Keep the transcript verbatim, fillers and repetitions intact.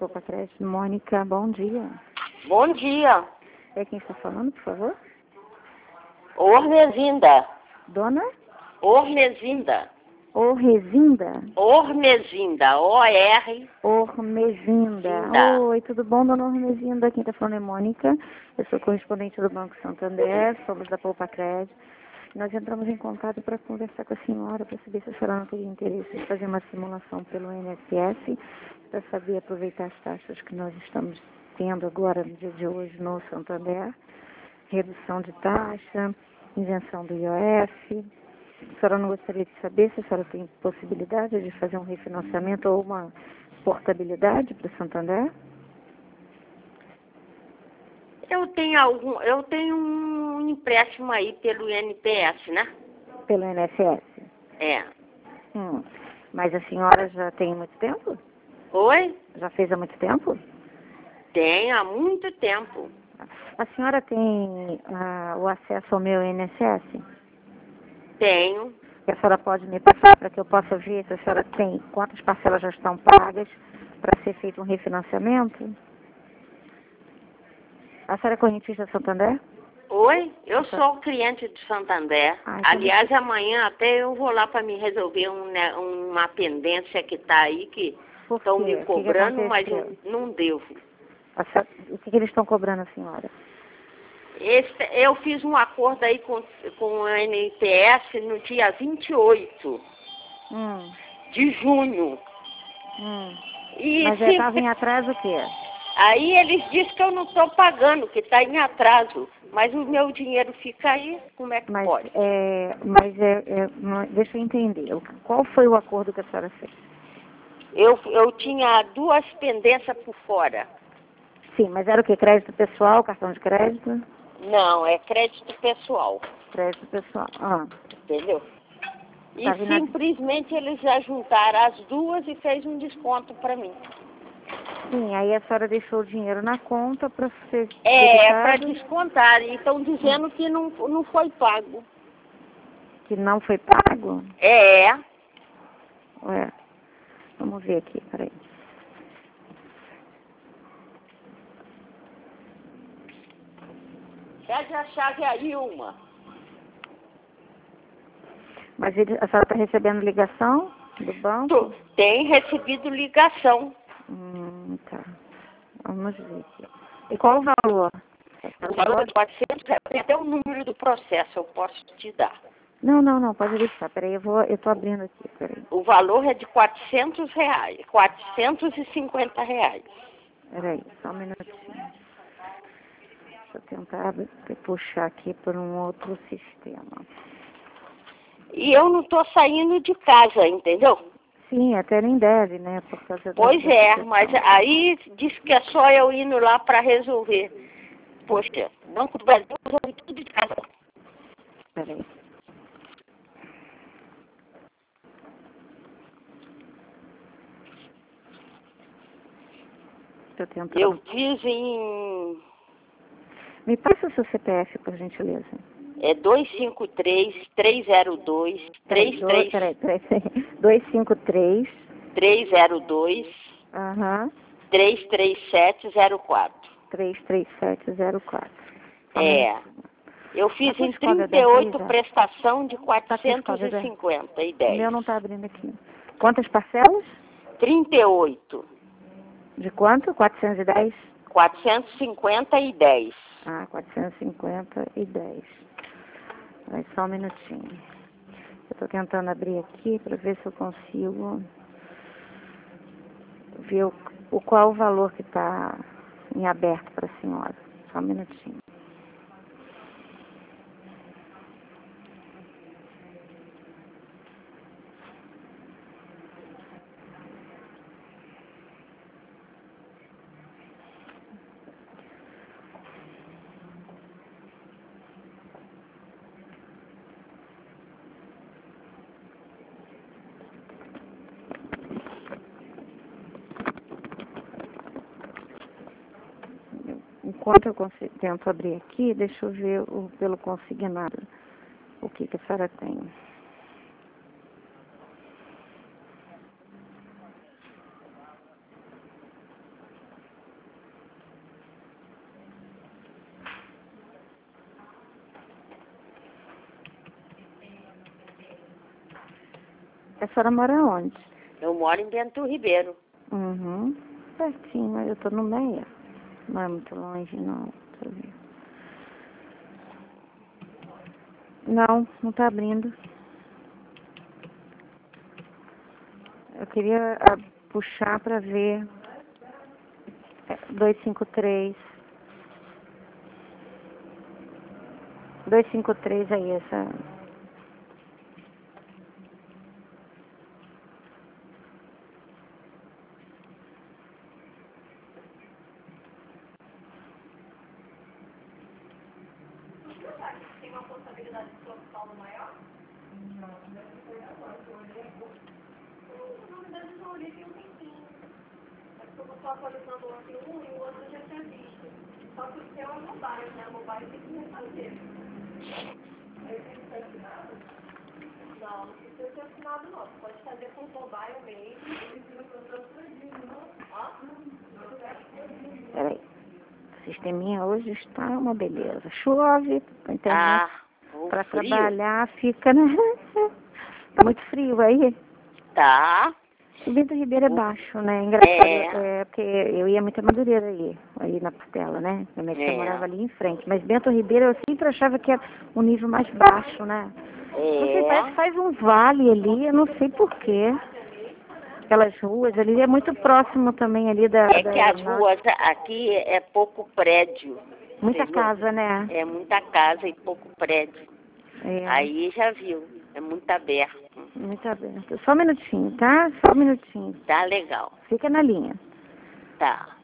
Poupa Crédito. Mônica, bom dia. Bom dia. É quem está falando, por favor? Ormezinda. Dona? Ormezinda. Orrezinda? Ormezinda. O-R. Ormezinda. Zinda. Oi, tudo bom, dona Ormezinda? Quem está falando é Mônica. Eu sou correspondente do Banco Santander, somos da Poupa Crédito. Nós entramos em contato para conversar com a senhora, para saber se a senhora não teria interesse em fazer uma simulação pelo I N S S, para saber aproveitar as taxas que nós estamos tendo agora no dia de hoje no Santander, redução de taxa, isenção do I O F. A senhora não gostaria de saber se a senhora tem possibilidade de fazer um refinanciamento ou uma portabilidade para o Santander? Eu tenho algum, eu tenho um empréstimo aí pelo I N P S, né? Pelo I N S S? É. Hum. Mas a senhora já tem muito tempo? Oi? Já fez há muito tempo? Tenho há muito tempo. A senhora tem ah, o acesso ao meu I N S S? Tenho. E a senhora pode me passar para que eu possa ver se a senhora tem, quantas parcelas já estão pagas para ser feito um refinanciamento? A senhora é correntista Santander? Oi? Eu sou cliente do Santander. Ah, então Aliás, deixa- amanhã até eu vou lá para me resolver um, né, uma pendência que está aí, que Por estão quê? me O que que cobrando, mas eu aconteceu? não devo. A senhora- o que, que eles estão cobrando a senhora? Esse, eu fiz um acordo aí com, com o I N P S no dia vinte e oito Hum, de junho. hum. E Mas sempre, estava em atraso o quê? aí eles dizem que eu não estou pagando, que está em atraso. Mas o meu dinheiro fica aí, como é que Mas, pode? é, mas é, é, não- deixa eu entender. O- Qual foi o acordo que a senhora fez? Eu, eu tinha duas pendências por fora. Sim, mas era o quê? Crédito pessoal, cartão de crédito? Não, é crédito pessoal, Crédito pessoal. Ah, entendeu? E tá vindo a- simplesmente eles já juntaram as duas e fez um desconto para mim. Sim, aí a senhora deixou o dinheiro na conta para ser É, para debitado, descontar. E estão dizendo que não, não foi pago. que não foi pago? É, Ué, vamos ver aqui, peraí. pede a chave aí uma. Mas ele, a senhora está recebendo ligação do banco? Tu tem recebido ligação. Hum, tá. Vamos ver aqui. E qual o valor? O valor de quatrocentos reais, tem até o número do processo, eu posso te dar. Não, não, não, pode deixar. Peraí, eu vou, eu tô abrindo aqui, peraí. O valor é de quatrocentos reais, quatrocentos e cinquenta reais. Peraí, só um minutinho. Deixa eu tentar abrir- puxar aqui por um outro sistema. E eu não estou saindo de casa, entendeu? Sim, até nem deve, né? Por causa da Pois da é, situação. mas aí diz que é só eu indo lá para resolver. Poxa, Banco do Brasil resolve tudo de casa. Peraí. Estou tentando. Eu fiz em Me passa o seu C P F, por gentileza. é, dois cinco três, três zero dois, Peraí, três do, três peraí, peraí, peraí. dois cinco três. três zero dois, Aham. três três sete zero quatro. três três sete zero quatro. É. Eu fiz Tá em com escova trinta e oito dentro aí, já? prestação de Tá com quatrocentos escova e dentro? cinquenta e O dez. meu não está abrindo aqui. Quantas parcelas? trinta e oito. De quanto? quatrocentos e dez? quatrocentos e cinquenta e dez. Ah, quatrocentos e cinquenta e dez. Vai só um minutinho. Eu estou tentando abrir aqui para ver se eu consigo ver o, o qual o valor que está em aberto para a senhora. Só um minutinho. Enquanto eu consigo, tento abrir aqui, deixa eu ver o, pelo consignado o que, que a senhora tem. A senhora mora onde? Eu moro em Bento Ribeiro. Uhum. Pertinho, mas eu tô no meio. Não é muito longe, não. Deixa eu ver. Não, não tá abrindo. Eu queria ah, puxar pra ver. É, dois cinco três. dois cinco três aí, essa. Tem uma possibilidade de solução maior? Não, não foi agora. Na verdade, eu só olhei tem um tempinho. É porque eu estou atualizando ontem um e o outro eu já tinha visto. Só que o seu é mobile, né? Mobile tem que refazer. Aí tem que ser assinado? Não, não precisa ser assinado não. Você pode fazer com o mobile mesmo. Peraí. O sisteminha hoje está uma beleza. Chove, a internet Ah, para frio? trabalhar fica, né? Tá muito frio aí. Tá. O Bento Ribeiro é baixo, né? Engraçado, É. é, porque eu ia muito a Madureira aí, aí na Portela, né? Minha tia É. morava ali em frente. Mas Bento Ribeiro eu sempre achava que era um nível mais baixo, né? Não sei, parece que É. faz um vale ali, eu não sei porquê. Aquelas ruas ali, é muito próximo também ali da... É da que as aeronáutica. ruas aqui é pouco prédio. Muita Entendeu? casa, né? É muita casa e pouco prédio. É, Aí já viu. É muito aberto. muito aberto. Só um minutinho, tá? Só um minutinho. Tá legal. Fica na linha. Tá.